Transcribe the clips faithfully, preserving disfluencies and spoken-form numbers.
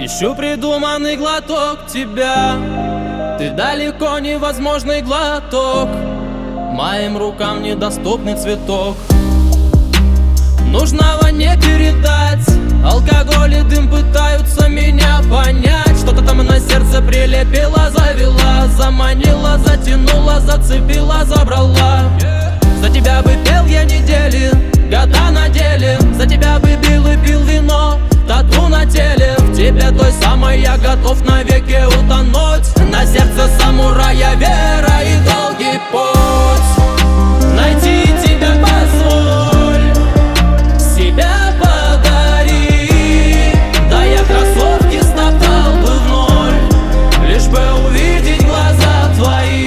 Ищу придуманный глоток тебя. Ты далеко невозможный глоток, моим рукам недоступный цветок. Нужного не передать, алкоголь и дым пытаются меня понять. Что-то там на сердце прилепила, завела, заманила, затянула, зацепила, забрала. За тебя бы пел я недели, года на деле. За тебя бы бил и пил вино, тату на теле. В тебе той самой я готов навеки утонуть. На сердце самурая вера и долгий путь. Найти тебя позволь, себя подари. Да я кроссовки стоптал бы в ноль, лишь бы увидеть глаза твои.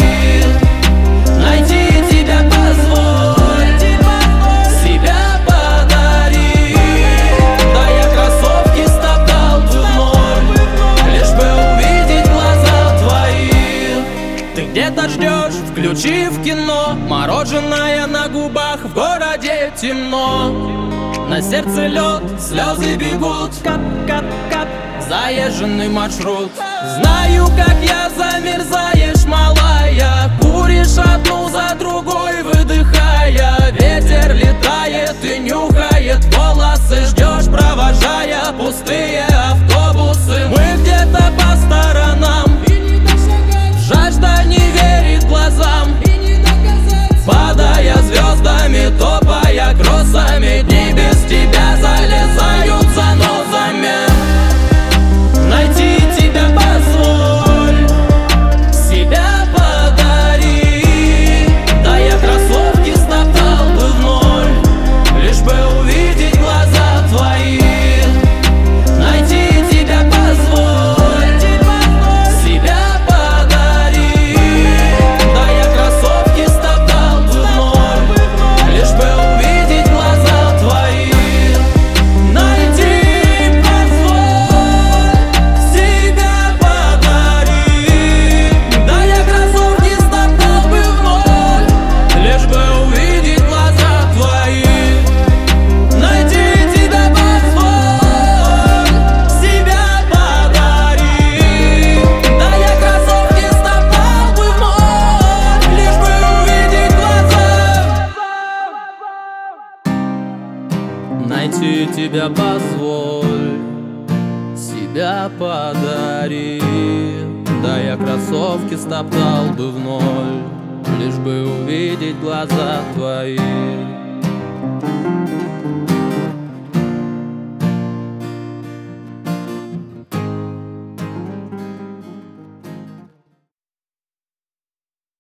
Найти тебя позволь, себя подари. Да я кроссовки стоптал бы в ноль, лишь бы увидеть глаза твои. Ты где-то ждешь, включив кино, мороженое на губах, в городе темно. На сердце лед, слезы бегут, кап, кап, кап, заезженный маршрут. Знаю, как я замерзаешь, малая. Куришь одну за другой, выдыхая. Ветер летает и нюхает волосы. Ждешь, провожая пустые автобусы. Мы где-то по сторонам, жажда не верит глазам, падая звездами, топая кроссами. Дни без тебя залезают занозами. Найти тебя позволь, себя подари. Да я кроссовки стоптал бы в ноль, лишь бы увидеть глаза твои. Найти тебя позволь, себя подари. Да я кроссовки стоптал бы в ноль, лишь бы увидеть глаза твои. Найти позволь, себя подари. Да я кроссовки стоптал бы в ноль, лишь бы увидеть глаза твои. Найти тебя позволь, себя подари. Да я кроссовки стоптал бы в ноль, лишь бы увидеть глаза. Найти тебя позволь, себя подари. Да я кроссовки стоптал бы в ноль, лишь бы увидеть глаза твои.